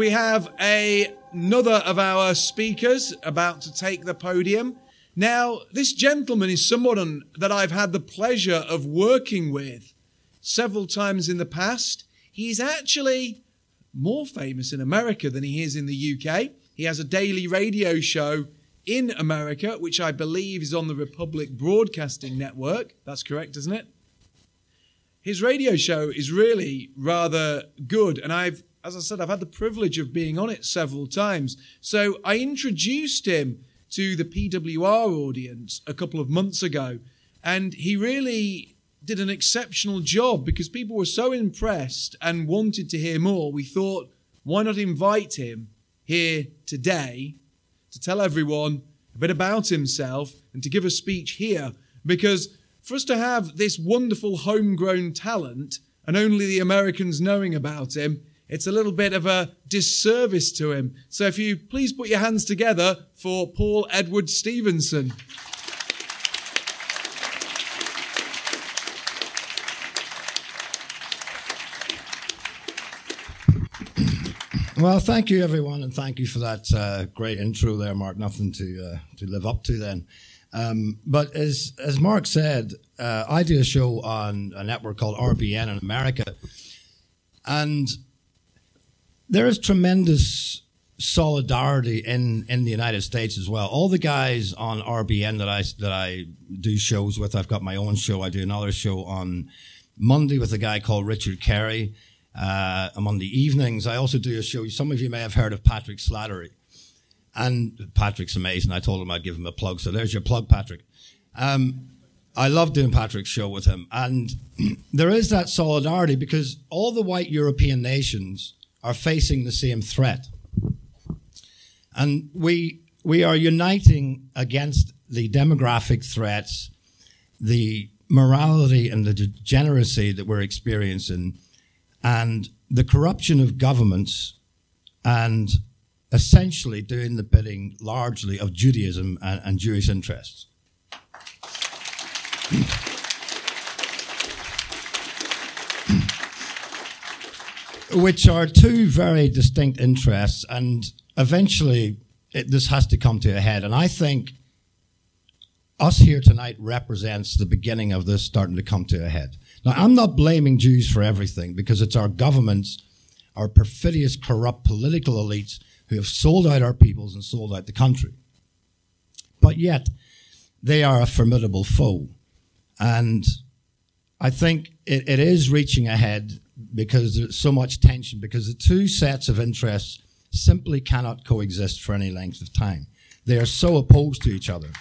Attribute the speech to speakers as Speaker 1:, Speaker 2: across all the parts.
Speaker 1: we have another of our speakers about to take the podium. Now, this gentleman is someone that I've had the pleasure of working with several times in the past. He's actually more famous in America than he is in the UK. He has a daily radio show in America, which I believe is on the Republic Broadcasting Network. That's correct, isn't it? His radio show is really rather good, and I've had the privilege of being on it several times. So I introduced him to the PWR audience a couple of months ago, and he really did an exceptional job because people were so impressed and wanted to hear more. We thought, why not invite him here today to tell everyone a bit about himself and to give a speech here, because for us to have this wonderful homegrown talent and only the Americans knowing about him, it's a little bit of a disservice to him. So if you please put your hands together for Paul Edward Stevenson.
Speaker 2: Well, thank you, everyone, and thank you for that great intro there, Mark. Nothing to live up to then. But as Mark said, I do a show on a network called RBN in America, and there is tremendous solidarity in the United States as well. All the guys on RBN that I do shows with, I've got my own show. I do another show on Monday with a guy called Richard Carey. I'm on the evenings. I also do a show. Some of you may have heard of Patrick Slattery. And Patrick's amazing. I told him I'd give him a plug. So there's your plug, Patrick. I love doing Patrick's show with him. And there is that solidarity because all the white European nations are facing the same threat. And we are uniting against the demographic threats, the morality and the degeneracy that we're experiencing, and the corruption of governments, and essentially doing the bidding largely of Judaism and Jewish interests. Which are two very distinct interests, and eventually this has to come to a head. And I think us here tonight represents the beginning of this starting to come to a head. Now, I'm not blaming Jews for everything because it's our governments, our perfidious, corrupt political elites who have sold out our peoples and sold out the country. But yet, they are a formidable foe. And I think it is reaching a head because there's so much tension, because the two sets of interests simply cannot coexist for any length of time. They are so opposed to each other.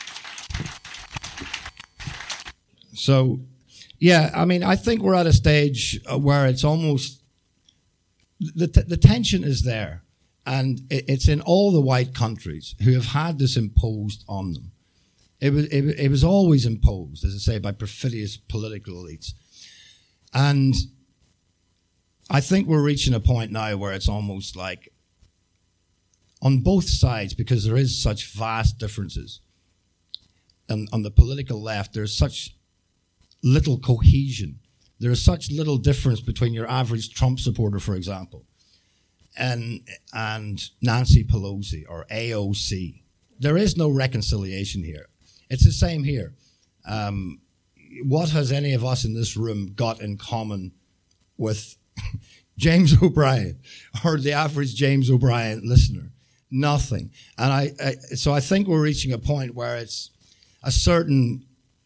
Speaker 2: So, yeah, I mean, I think we're at a stage where it's almost, the tension is there. And it's in all the white countries who have had this imposed on them. It was always imposed, as I say, by perfidious political elites. And I think we're reaching a point now where it's almost like, on both sides, because there is such vast differences, and on the political left, there's such little cohesion. There is such little difference between your average Trump supporter, for example, and Nancy Pelosi or AOC. There is no reconciliation here. It's the same here. What has any of us in this room got in common with James O'Brien or the average James O'Brien listener? Nothing. And so I think we're reaching a point where it's a certain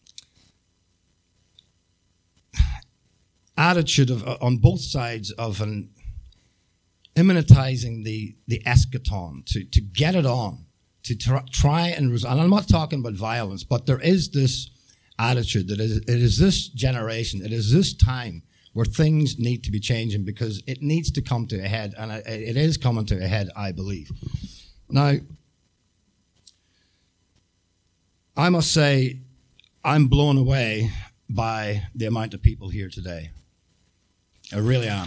Speaker 2: attitude on both sides of an immanentizing the eschaton, to get it on, to try and resolve. And I'm not talking about violence, but there is this attitude that it is this generation, it is this time where things need to be changing because it needs to come to a head, and it is coming to a head, I believe. Now, I must say, I'm blown away by the amount of people here today. I really am.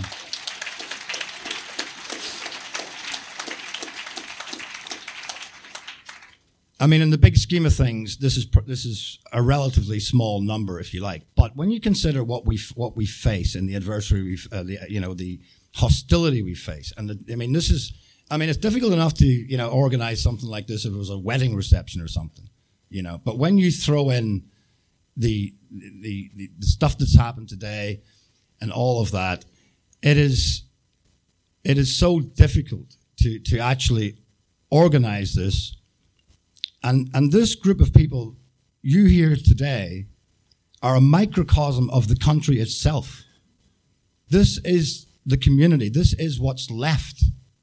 Speaker 2: I mean, in the big scheme of things, this is a relatively small number, if you like. But when you consider what we face in the adversary, the hostility we face. And it's difficult enough to, organize something like this if it was a wedding reception or something, But when you throw in the stuff that's happened today and all of that, it is so difficult to actually organize this. And this group of people you hear today are a microcosm of the country itself. This is the community. This is what's left.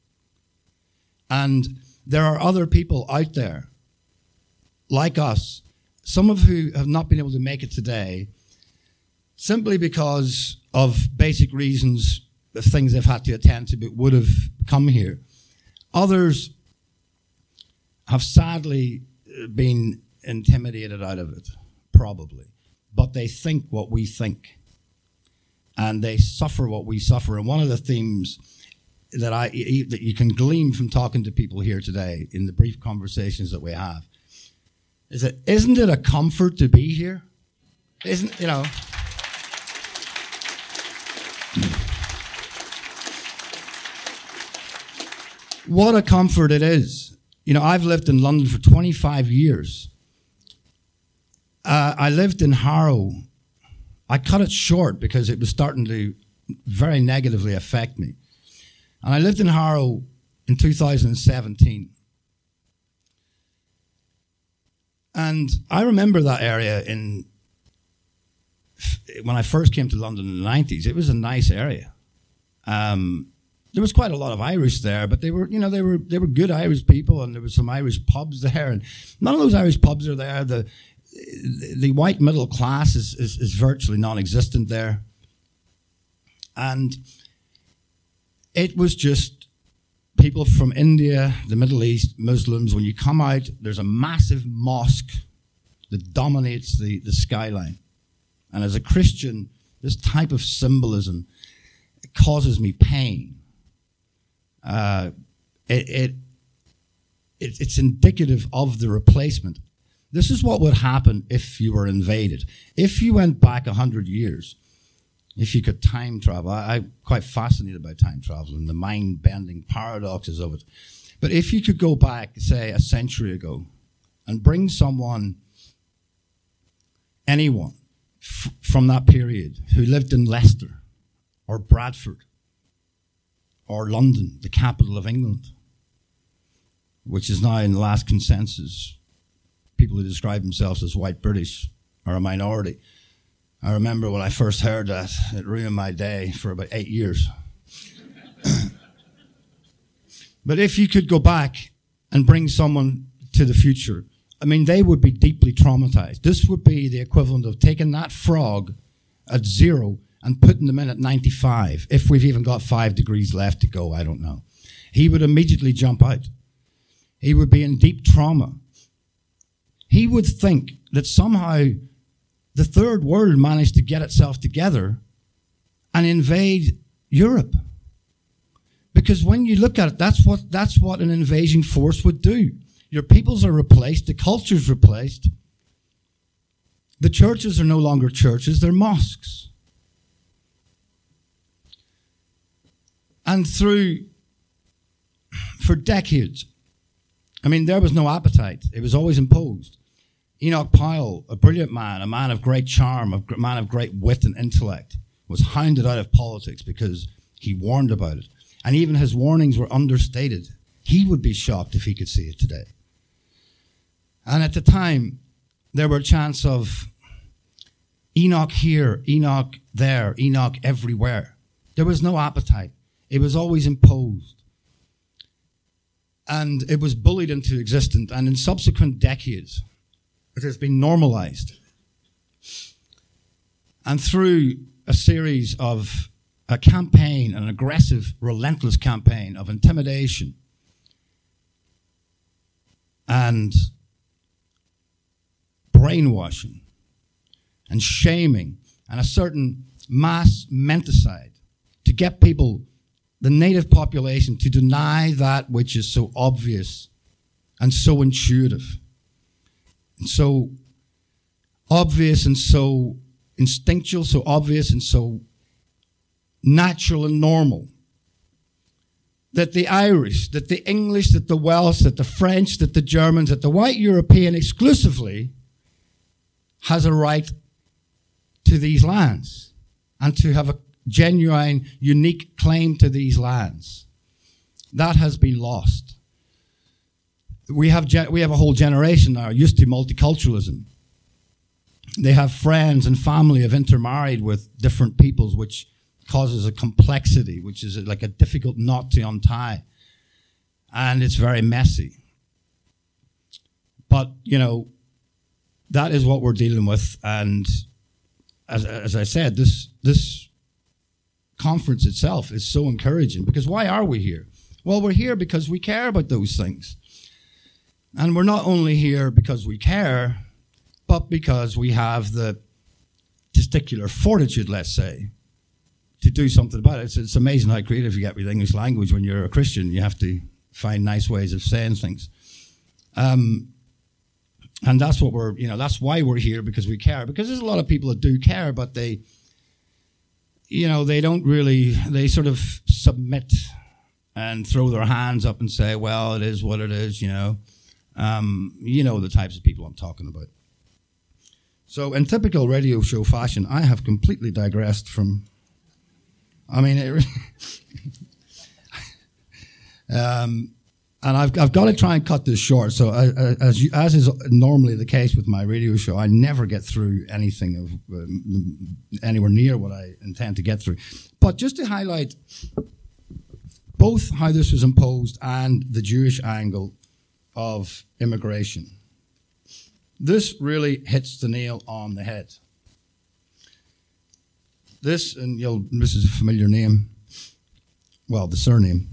Speaker 2: And there are other people out there like us, some of who have not been able to make it today simply because of basic reasons, the things they've had to attend to but would have come here. Others have sadly been intimidated out of it, probably. But they think what we think. And they suffer what we suffer. And one of the themes that you can glean from talking to people here today in the brief conversations that we have is that isn't it a comfort to be here? What a comfort it is. I've lived in London for 25 years. I lived in Harrow. I cut it short because it was starting to very negatively affect me. And I lived in Harrow in 2017. And I remember that area when I first came to London in the 90s. It was a nice area. There was quite a lot of Irish there, but they were good Irish people, and there were some Irish pubs there, and none of those Irish pubs are there. The white middle class is virtually non-existent there. And it was just people from India, the Middle East, Muslims. When you come out, there's a massive mosque that dominates the skyline. And as a Christian, this type of symbolism causes me pain. It's indicative of the replacement. This is what would happen if you were invaded. If you went back 100 years, if you could time travel, I'm quite fascinated by time travel and the mind-bending paradoxes of it. But if you could go back, say, a century ago and bring anyone from that period who lived in Leicester or Bradford or London, the capital of England, which is now in the last consensus, people who describe themselves as white British are a minority. I remember when I first heard that, it ruined my day for about 8 years. But if you could go back and bring someone to the future, they would be deeply traumatized. This would be the equivalent of taking that frog at 0 and putting them in at 95. If we've even got 5 degrees left to go, I don't know. He would immediately jump out. He would be in deep trauma. He would think that somehow the third world managed to get itself together and invade Europe. Because when you look at it, that's what an invasion force would do. Your peoples are replaced, the culture's replaced. The churches are no longer churches, they're mosques. And for decades, there was no appetite. It was always imposed. Enoch Powell, a brilliant man, a man of great charm, a man of great wit and intellect, was hounded out of politics because he warned about it. And even his warnings were understated. He would be shocked if he could see it today. And at the time, there were chants of Enoch here, Enoch there, Enoch everywhere. There was no appetite. It was always imposed. And it was bullied into existence. And in subsequent decades, it has been normalized. And through a series of a campaign, an aggressive, relentless campaign of intimidation and brainwashing and shaming and a certain mass menticide to get people, the native population, to deny that which is so obvious and so intuitive and so obvious and so instinctual, so obvious and so natural and normal. that the Irish, that the English, that the Welsh, that the French, that the Germans, that the white European exclusively has a right to these lands and to have a genuine, unique claim to these lands. That has been lost. We have a whole generation now used to multiculturalism. They have friends and family have intermarried with different peoples, which causes a complexity, which is like a difficult knot to untie. And it's very messy. But, that is what we're dealing with. And as I said, this conference itself is so encouraging. Because why are we here? Well, we're here because we care about those things. And we're not only here because we care, but because we have the testicular fortitude, let's say, to do something about it. It's amazing how creative you get with the English language when you're a Christian. You have to find nice ways of saying things. And that's what that's why we're here, because we care. Because there's a lot of people that do care, but they don't really, they sort of submit and throw their hands up and say, well, it is what it is, the types of people I'm talking about. So in typical radio show fashion, I have completely digressed from, and I've got to try and cut this short. So as is normally the case with my radio show, I never get through anything of anywhere near what I intend to get through. But just to highlight both how this was imposed and the Jewish angle of immigration, this really hits the nail on the head. This is a familiar name. Well, the surname.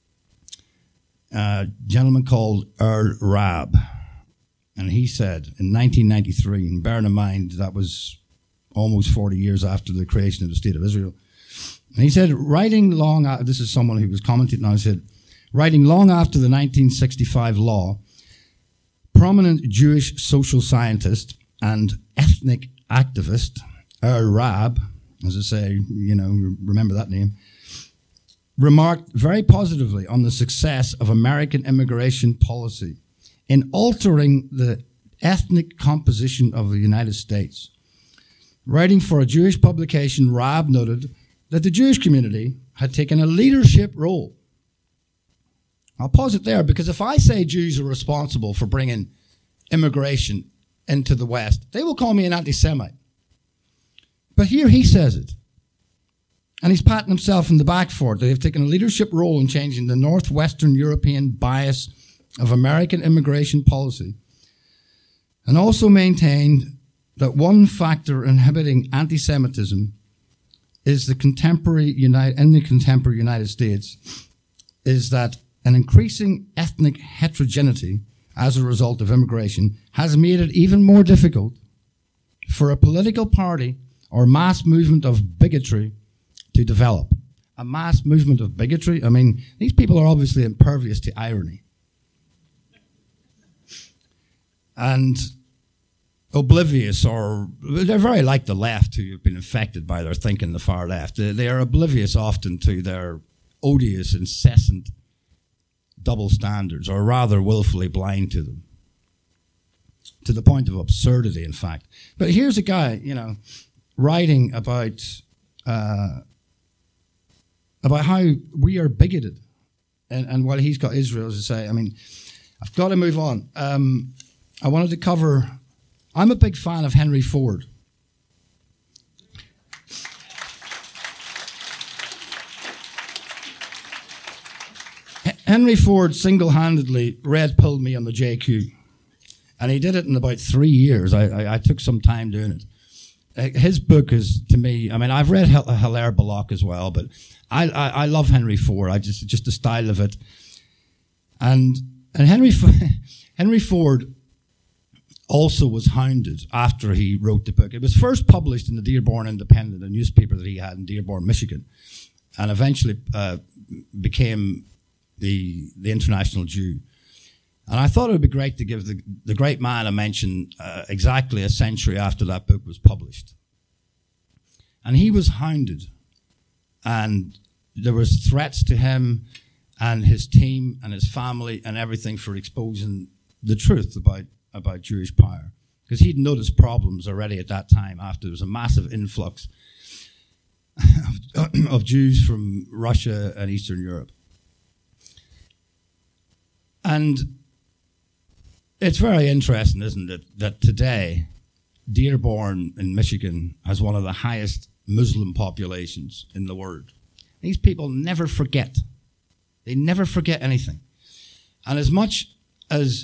Speaker 2: A gentleman called Earl Raab. And he said in 1993, and bearing in mind that was almost 40 years after the creation of the State of Israel. And he said, this is someone who was commenting now, he said, writing long after the 1965 law, prominent Jewish social scientist and ethnic activist Earl Raab, as I say, remember that name, remarked very positively on the success of American immigration policy in altering the ethnic composition of the United States. Writing for a Jewish publication, Raab noted that the Jewish community had taken a leadership role. I'll pause it there, because if I say Jews are responsible for bringing immigration into the West, they will call me an anti-Semite. But here he says it. And he's patting himself in the back for it. They've taken a leadership role in changing the Northwestern European bias of American immigration policy, and also maintained that one factor inhibiting anti-Semitism is in the contemporary United States is that an increasing ethnic heterogeneity as a result of immigration has made it even more difficult for a political party or mass movement of bigotry to develop. A mass movement of bigotry? These people are obviously impervious to irony. And oblivious, or they're very like the left, who have been infected by their thinking, the far left. They are oblivious often to their odious, incessant double standards, or rather willfully blind to them, to the point of absurdity, in fact. But here's a guy, writing about how we are bigoted, and while he's got Israel, as I say, I've got to move on. I wanted to cover, I'm a big fan of Henry Ford. Henry Ford single-handedly red-pilled me on the JQ, and he did it in about 3 years. I took some time doing it. His book is, to me, I've read Hilaire Belloc as well, but I love Henry Ford. Just the style of it. And Henry Ford also was hounded after he wrote the book. It was first published in the Dearborn Independent, a newspaper that he had in Dearborn, Michigan, and eventually became the International Jew. And I thought it would be great to give the great man a mention exactly a century after that book was published. And he was hounded, and there was threats to him, and his team and his family and everything for exposing the truth about Jewish power. Because he'd noticed problems already at that time after there was a massive influx of Jews from Russia and Eastern Europe. And it's very interesting, isn't it, that today Dearborn in Michigan has one of the highest Muslim populations in the world. These people never forget. They never forget anything. And as much as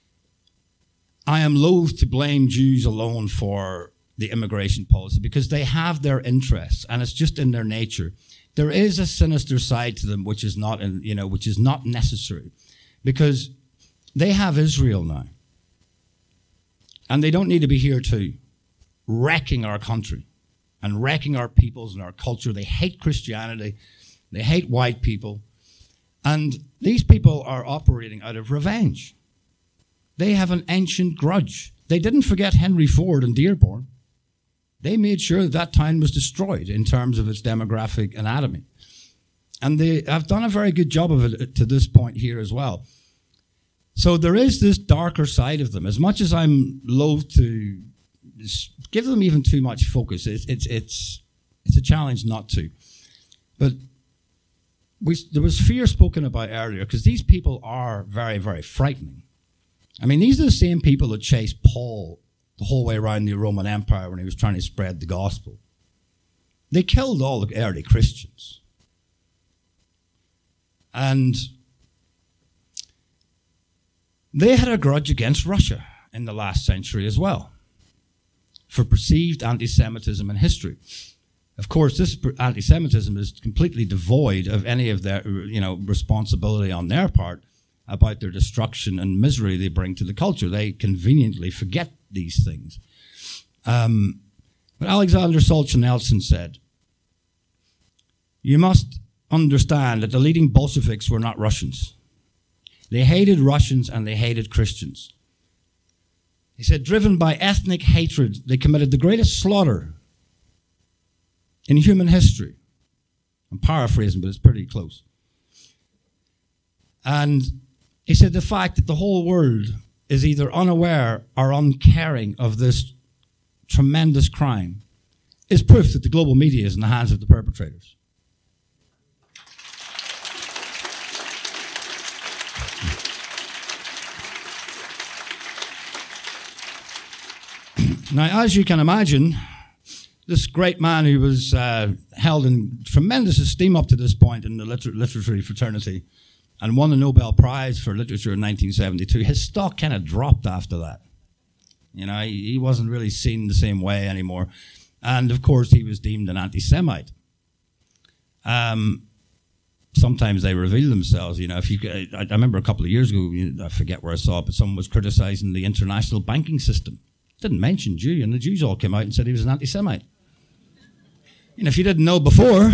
Speaker 2: I am loath to blame Jews alone for the immigration policy, because they have their interests and it's just in their nature, there is a sinister side to them which is not necessary, because they have Israel now. And they don't need to be here too, wrecking our country and wrecking our peoples and our culture. They hate Christianity. They hate white people. And these people are operating out of revenge. They have an ancient grudge. They didn't forget Henry Ford and Dearborn. They made sure that town was destroyed in terms of its demographic anatomy. And they have done a very good job of it to this point here as well. So there is this darker side of them. As much as I'm loath to give them even too much focus, it's a challenge not to. But there was fear spoken about earlier, because these people are very, very frightening. I mean, these are the same people that chased Paul the whole way around the Roman Empire when he was trying to spread the gospel. They killed all the early Christians. And they had a grudge against Russia in the last century as well for perceived anti-Semitism in history. Of course, this anti-Semitism is completely devoid of any of their, responsibility on their part about their destruction and misery they bring to the culture. They conveniently forget these things. But Alexander Solzhenitsyn said, "You must understand that the leading Bolsheviks were not Russians. They hated Russians and they hated Christians." He said, driven by ethnic hatred, they committed the greatest slaughter in human history. I'm paraphrasing, but it's pretty close. And he said the fact that the whole world is either unaware or uncaring of this tremendous crime is proof that the global media is in the hands of the perpetrators. Now, as you can imagine, this great man who was held in tremendous esteem up to this point in the literary fraternity and won the Nobel Prize for Literature in 1972, his stock kind of dropped after that. He wasn't really seen the same way anymore. And, of course, he was deemed an anti-Semite. Sometimes they reveal themselves. I remember a couple of years ago, I forget where I saw it, but someone was criticizing the international banking system. Didn't mention Jew, and the Jews all came out and said he was an anti-Semite. If you didn't know before,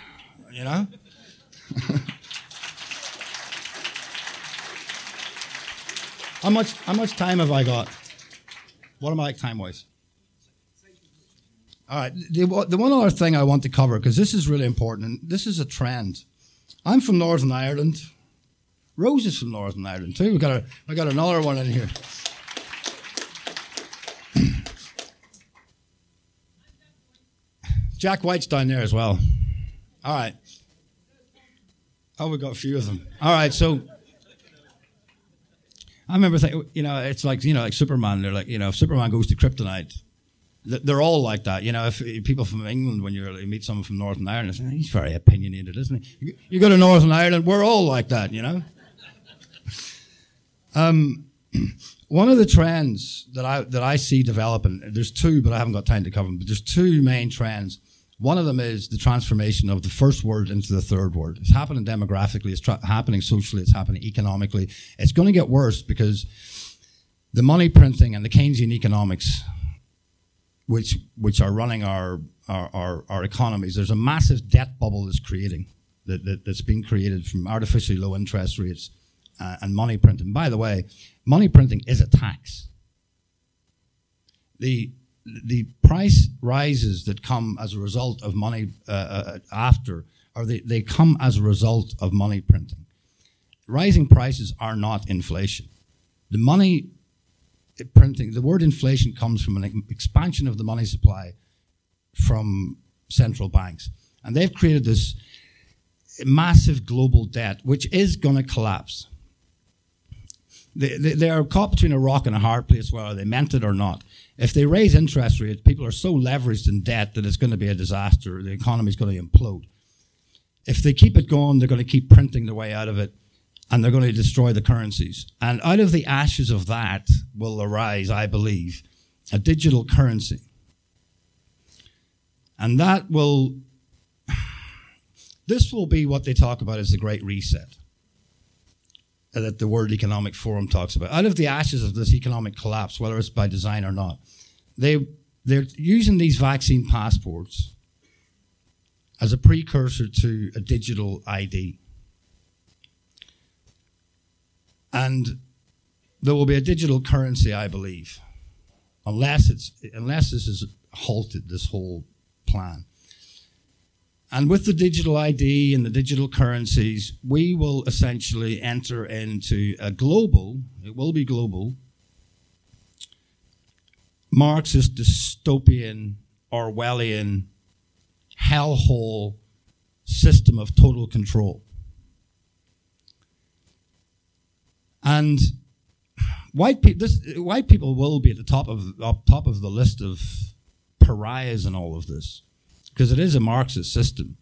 Speaker 2: How much time have I got? What am I like time-wise? All right. The one other thing I want to cover, because this is really important, and this is a trend. I'm from Northern Ireland. Rose is from Northern Ireland too. We got another one in here. Jack White's down there as well. All right. Oh, we got a few of them. All right, so I remember thinking, it's like Superman. They're like, if Superman goes to Kryptonite, they're all like that. If people from England, when you meet someone from Northern Ireland, they say, he's very opinionated, isn't he? You go to Northern Ireland, we're all like that, One of the trends that I see developing, there's two, but I haven't got time to cover them, but there's two main trends. One of them is the transformation of the first world into the third world. It's happening demographically, it's happening socially, it's happening economically. It's going to get worse because the money printing and the Keynesian economics, which are running our economies, there's a massive debt bubble that's being created from artificially low interest rates and money printing. By the way, money printing is a tax. The price rises that come as a result of money they come as a result of money printing. rising prices are not inflation. The money printing, the word inflation comes from an expansion of the money supply from central banks. And they've created this massive global debt, which is going to collapse. They are caught between a rock and a hard place, whether they meant it or not. If they raise interest rates, people are so leveraged in debt that it's going to be a disaster. The economy is going to implode. If they keep it going, they're going to keep printing their way out of it, and they're going to destroy the currencies. And out of the ashes of that will arise, I believe, a digital currency. And this will be what they talk about as the Great Reset, that the World Economic Forum talks about. Out of the ashes of this economic collapse, whether it's by design or not, they're using these vaccine passports as a precursor to a digital ID. And there will be a digital currency, I believe, unless this is halted, this whole plan. And with the digital ID and the digital currencies, we will essentially enter into a global, it will be global, Marxist, dystopian, Orwellian, hellhole system of total control. And white people will be at the top of the list of pariahs in all of this, because it is a Marxist system.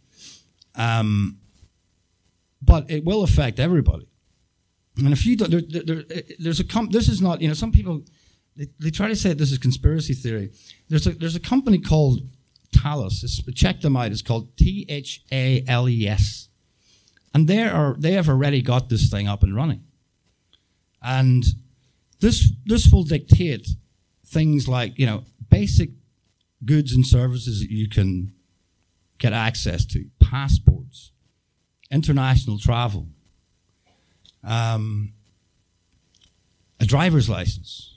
Speaker 2: But it will affect everybody. And if you don't, this is not, some people, they try to say this is conspiracy theory. There's a company called Thales. Check them out. It's called THALES. And they have already got this thing up and running. And this will dictate things like, basic goods and services that you can get access to, passports, international travel, a driver's license,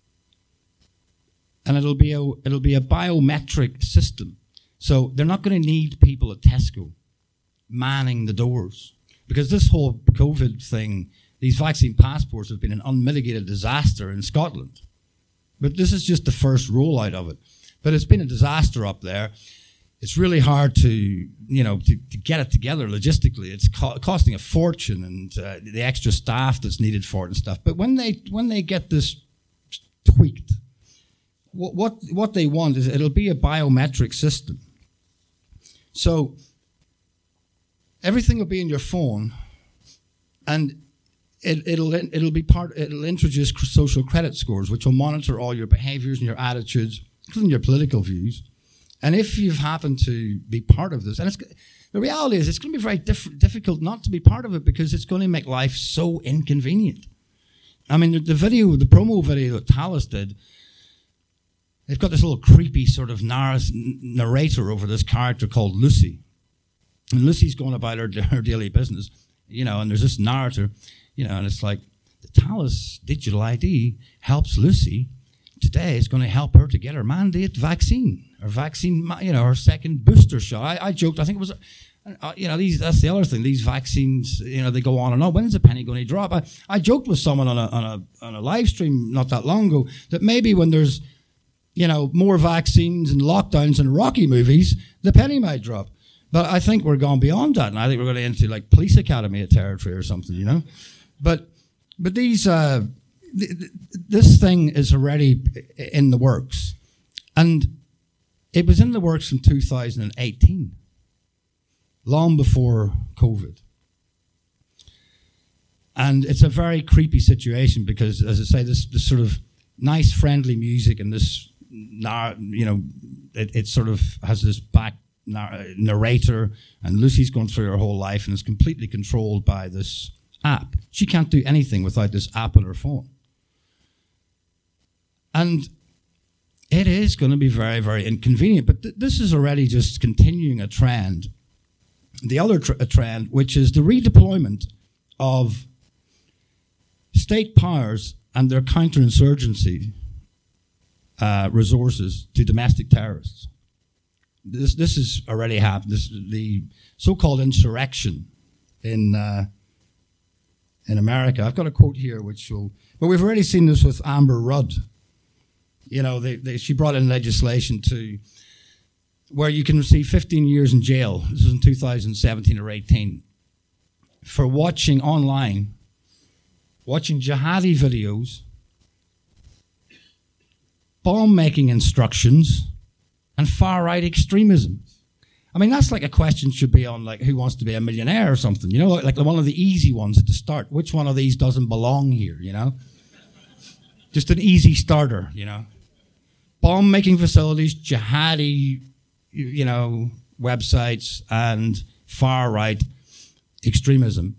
Speaker 2: and it'll be a biometric system. So they're not going to need people at Tesco manning the doors, because this whole COVID thing, these vaccine passports have been an unmitigated disaster in Scotland. But this is just the first rollout of it. But it's been a disaster up there. It's really hard to get it together logistically. It's costing a fortune, and the extra staff that's needed for it and stuff. But when they get this tweaked, what they want is it'll be a biometric system. So everything will be in your phone, and it'll introduce social credit scores, which will monitor all your behaviors and your attitudes, including your political views. And if you've happened to be part of this, and the reality is it's going to be very difficult not to be part of it, because it's going to make life so inconvenient. I mean, the promo video that Thales did, they've got this little creepy sort of narrator over this character called Lucy. And Lucy's going about her daily business, and there's this narrator, and it's like, the Thales digital ID helps Lucy. Today it's going to help her to get her mandate vaccine, her second booster shot. I joked, I think it was, that's the other thing. These vaccines, they go on and on. When's the penny going to drop? I joked with someone on a live stream not that long ago that maybe when there's, more vaccines and lockdowns and Rocky movies, the penny might drop. But I think we're gone beyond that, and I think we're going into like police academy territory or something, But these. This thing is already in the works. And it was in the works in 2018, long before COVID. And it's a very creepy situation because, as I say, this sort of nice, friendly music and this, it sort of has this back narrator, and Lucy's going through her whole life and is completely controlled by this app. She can't do anything without this app on her phone. And it is going to be very, very inconvenient. But this is already just continuing a trend. The other trend, which is the redeployment of state powers and their counterinsurgency resources to domestic terrorists. This is already happened. The so-called insurrection in in America. I've got a quote here but we've already seen this with Amber Rudd. You know, she brought in legislation where you can receive 15 years in jail. This was in 2017 or 18 for watching jihadi videos, bomb-making instructions, and far-right extremism. I mean, that's like a question should be on, like, Who Wants to Be a Millionaire or something, you know, like one of the easy ones at the start. Which one of these doesn't belong here, you know? Just an easy starter, you know? Bomb-making facilities, jihadi, you know, websites, and far-right extremism.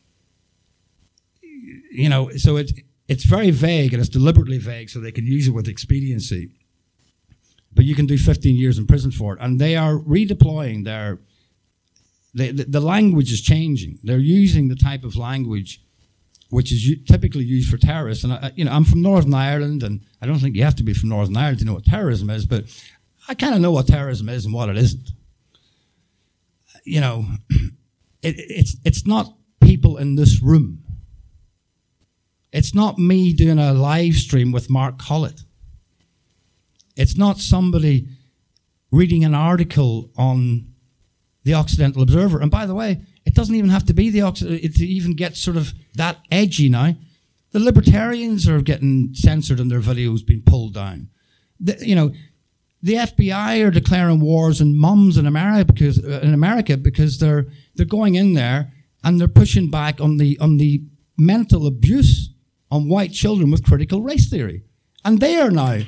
Speaker 2: You know, so it's very vague, and it's deliberately vague so they can use it with expediency. But you can do 15 years in prison for it. And they are redeploying the language is changing. They're using the type of language which is typically used for terrorists. And, I'm from Northern Ireland, and I don't think you have to be from Northern Ireland to know what terrorism is, but I kind of know what terrorism is and what it isn't. You know, it's not people in this room. It's not me doing a live stream with Mark Collett. It's not somebody reading an article on the Occidental Observer. And by the way, it doesn't even have to be to even get sort of that edgy now. The libertarians are getting censored and their videos being pulled down. The FBI are declaring wars on mums in America because they're going in there and they're pushing back on the mental abuse on white children with critical race theory. And they are now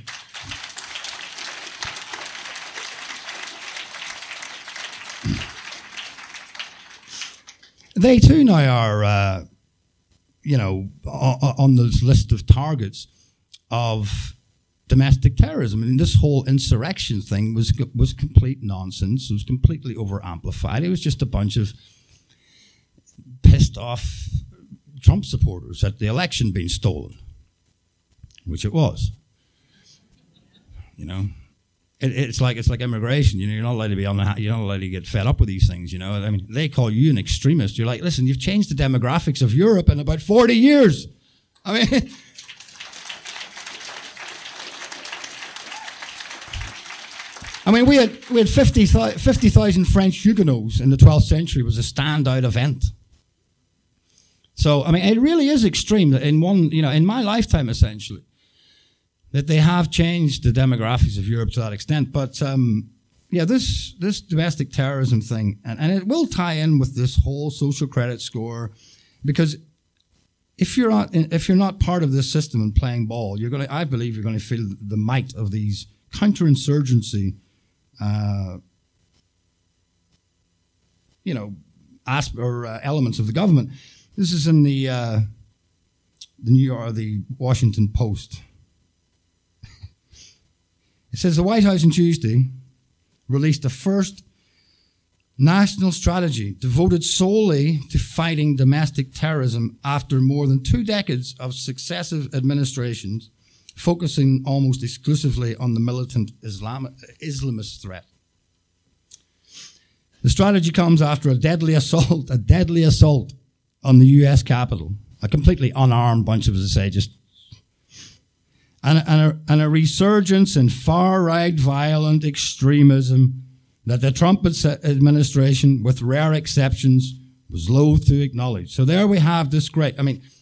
Speaker 2: they too now are, on this list of targets of domestic terrorism. I mean, this whole insurrection thing was complete nonsense. It was completely over-amplified. It was just a bunch of pissed off Trump supporters at the election being stolen, which it was. You know. It's like immigration. You know, you're not allowed to be you're not allowed to get fed up with these things. You know, I mean, they call you an extremist. You're like, listen, you've changed the demographics of Europe in about 40 years. I mean, we had 50,000 French Huguenots in the 12th century. It was a standout event. So, I mean, it really is extreme that in my lifetime, essentially, that they have changed the demographics of Europe to that extent. But, this domestic terrorism thing, and it will tie in with this whole social credit score, because if you're not part of this system and playing ball, I believe you're going to feel the might of these counterinsurgency, elements of the government. This is in the Washington Post. It says the White House on Tuesday released the first national strategy devoted solely to fighting domestic terrorism after more than 2 decades of successive administrations focusing almost exclusively on the militant Islamist threat. The strategy comes after a deadly assault on the U.S. Capitol, a completely unarmed bunch of us, as I say, just and a resurgence in far-right violent extremism that the Trump administration, with rare exceptions, was loath to acknowledge. So there we have this great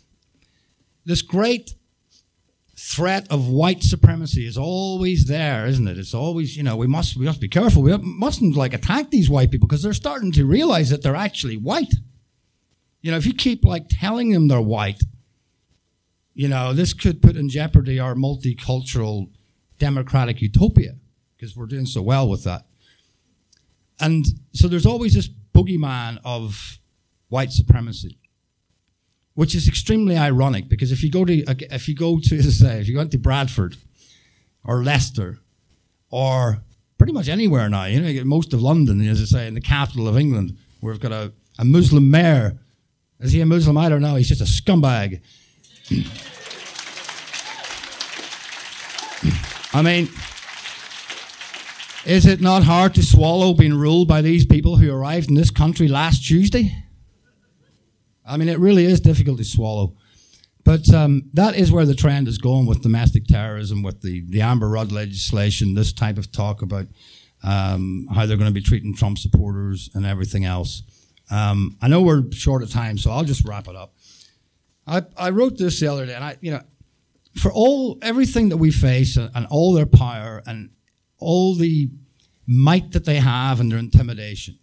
Speaker 2: threat of white supremacy is always there, isn't it? It's always, we must be careful. We mustn't attack these white people because they're starting to realize that they're actually white. If you keep telling them they're white, this could put in jeopardy our multicultural democratic utopia because we're doing so well with that. And so there's always this boogeyman of white supremacy, which is extremely ironic because if you go to Bradford or Leicester or pretty much anywhere now, most of London, as I say, in the capital of England, where we've got a Muslim mayor. Is he a Muslim? I don't know. He's just a scumbag. I mean, is it not hard to swallow being ruled by these people who arrived in this country last Tuesday? I mean, it really is difficult to swallow. But that is where the trend is going with domestic terrorism, with the Amber Rudd legislation, this type of talk about how they're going to be treating Trump supporters and everything else. I know we're short of time, so I'll just wrap it up. I wrote this the other day, and for everything that we face and all their power and all the might that they have and their intimidation,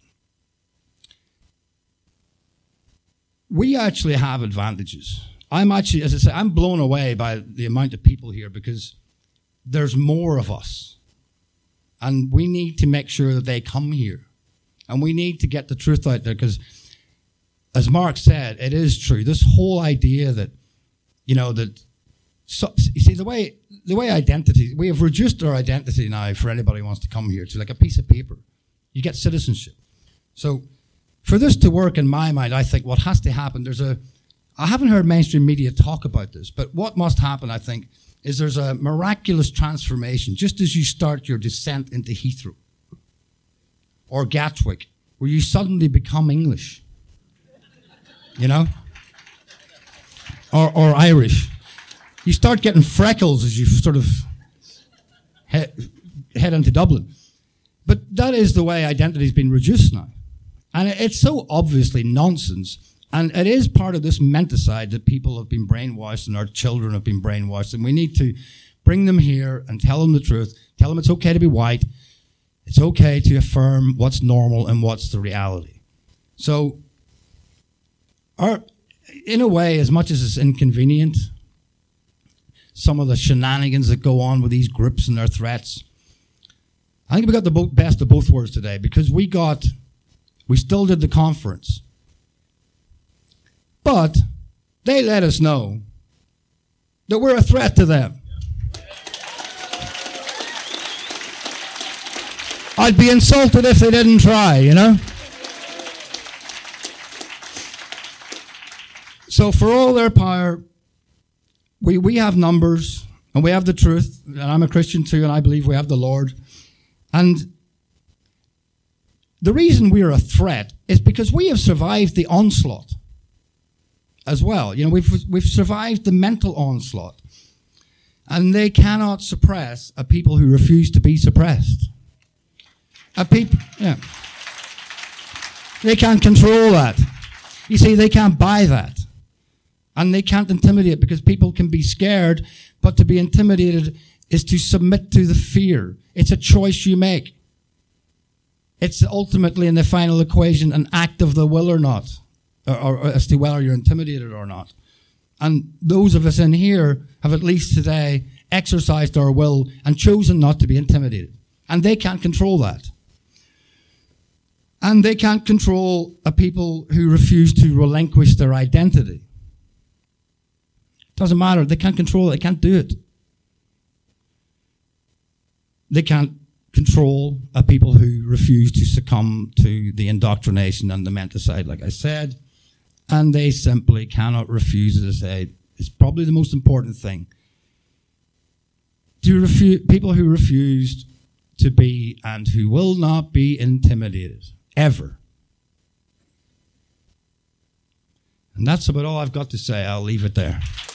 Speaker 2: we actually have advantages. I'm actually, as I say, I'm blown away by the amount of people here because there's more of us. And we need to make sure that they come here. And we need to get the truth out there because, as Mark said, it is true. This whole idea that, you see, the way identity, we have reduced our identity now for anybody who wants to come here to like a piece of paper. You get citizenship. So for this to work in my mind, I think what has to happen, I haven't heard mainstream media talk about this, but what must happen, I think, is there's a miraculous transformation just as you start your descent into Heathrow or Gatwick, where you suddenly become English, or Irish. You start getting freckles as you sort of head into Dublin. But that is the way identity's been reduced now. And it's so obviously nonsense. And it is part of this menticide that people have been brainwashed and our children have been brainwashed. And we need to bring them here and tell them the truth. Tell them it's okay to be white. It's okay to affirm what's normal and what's the reality. So, in a way, as much as it's inconvenient, some of the shenanigans that go on with these groups and their threats, I think we got the best of both worlds today because we still did the conference. But they let us know that we're a threat to them. I'd be insulted if they didn't try, So for all their power, we have numbers and we have the truth. And I'm a Christian too, and I believe we have the Lord. And the reason we're a threat is because we have survived the onslaught as well. We've survived the mental onslaught. And they cannot suppress a people who refuse to be suppressed. They can't control that. You see, they can't buy that. And they can't intimidate because people can be scared, but to be intimidated is to submit to the fear. It's a choice you make. It's ultimately, in the final equation, an act of the will or not, or as to whether you're intimidated or not. And those of us in here have at least today exercised our will and chosen not to be intimidated. And they can't control that. And they can't control a people who refuse to relinquish their identity. Doesn't matter. They can't control it. They can't do it. They can't control a people who refuse to succumb to the indoctrination and the menticide, like I said. And they simply cannot refuse, as I say, it's probably the most important thing. People who refuse to be and who will not be intimidated, ever. And that's about all I've got to say. I'll leave it there.